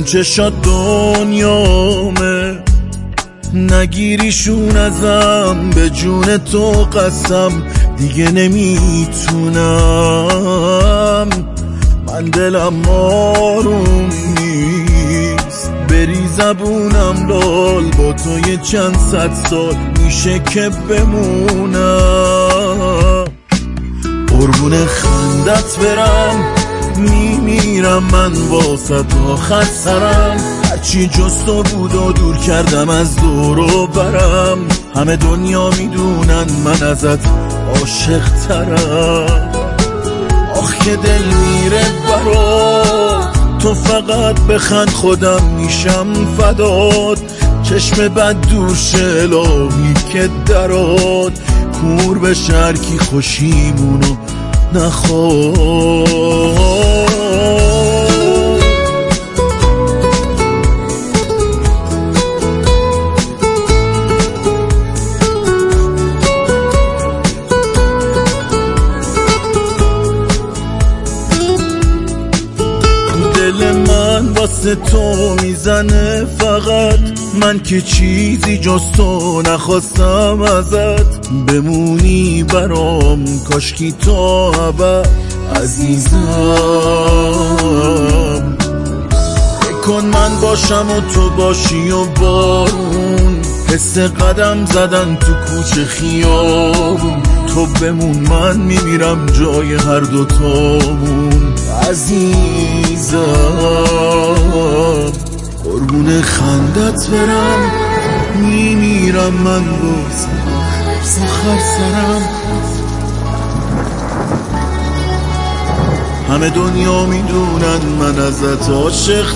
چشات دنیامه، نگیریشون ازم، به جون تو قسم دیگه نمیتونم. من دلم آروم نیست، بری زبونم لال، با تو یه چند صد سال میشه که بمونم. قربون خندت برم، میمیرم من واسه آخر سرم. هرچی جز تو بود و دور کردم از دور و برم. همه دنیا میدونن من ازت عاشق ترم. آخ که دل میره برات، تو فقط بخند خودم میشم فدات. چشم بد دور شه الهی که درات، کور به شرکی خوشیمونو نخواد. دل من واسه تو میزنه فقط، من که چیزی جز تو نخواستم ازت. بمونی برام کاشکی تا ابد عزیزم. بکن من باشم و تو باشی و بارون، حس قدم زدن تو کوچه خیابون. تو بمون من میمیرم جای هر دوتامون عزیزم. قربون خندت برم، میمیرم من باز آخر سرم. همه دنیا میدونن من ازت عاشق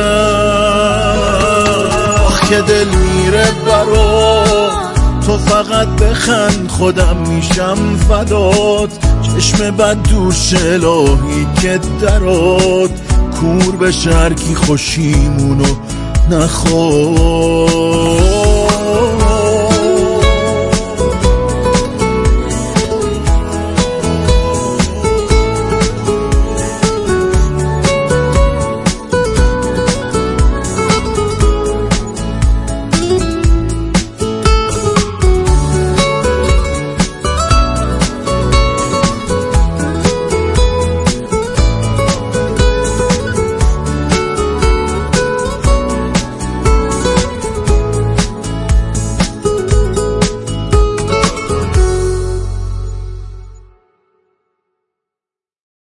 ترم. آخ که دل میره برات، تو فقط بخند خودم میشم فدات. چشم بد دور شه الهی که درات، کور به شرکی خوشیمونو نخواد.